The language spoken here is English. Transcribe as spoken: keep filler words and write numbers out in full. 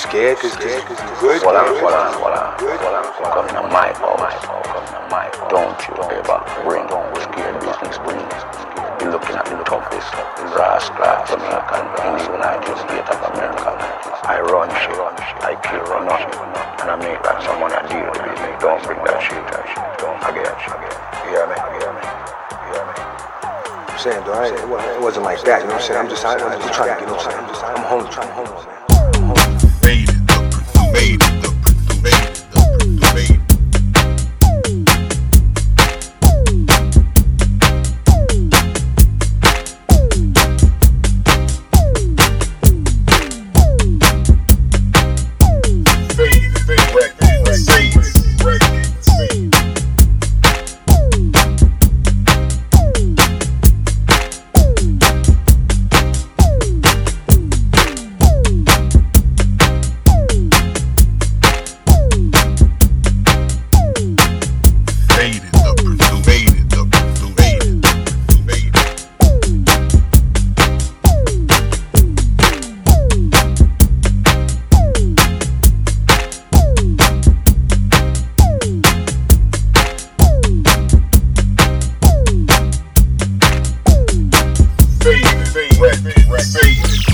scared? Cause, cause you good? Hold on, hold on, hold on, hold on. Come to my house. Come to my house. Don't you ever bring scared business to me. You're looking at the toughest, rascal, Jamaican, in the United States of America. I run shit, I kill run up, and I make that someone a deal with me. Don't bring that shit, don't forget that shit. You hear me? You hear me? You hear me? I'm saying, though, I, it wasn't like that, you know what I'm saying? I'm just, I, I'm just trying to get, you know what I'm saying? I'm just, I'm home, trying to home, man. Made it, the made it, the made it, the made it. Fade, fade, fade, fade, fade.